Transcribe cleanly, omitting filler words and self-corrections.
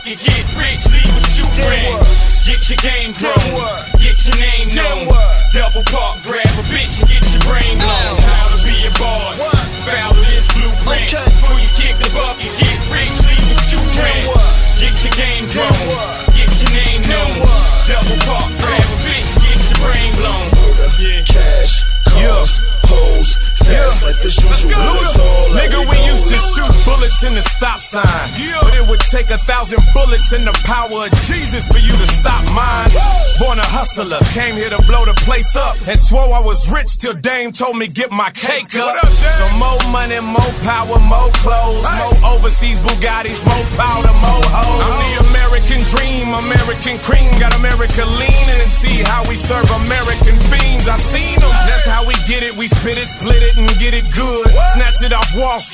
bucket, get rich, leave a shoe ring. Get your game grown, get your name known. Double park, grab a bitch and get your brain blown. How to be a boss, follow this blueprint. Before you kick the bucket, get rich, leave a shoe ring. Get your game grown, get your name known. Double park, grab a bitch, get your brain blown. Cash, cars, hoes, fast life as usual. It's all Nigga, we used to shoot bullets in the stop sign, but it would take 1,000 bullets in the power of Jesus for you to stop mine. Born a hustler, came here to blow the place up, and swore I was rich till Dame told me get my cake up. So more money, more power, more clothes, more overseas Bugattis, more powder, more hoes. I'm the American dream, American cream, got America leaning and see how we serve American fiends. I seen them, that's how we get it, we spit it, split it, and get it good. Snatch it off Wall Street.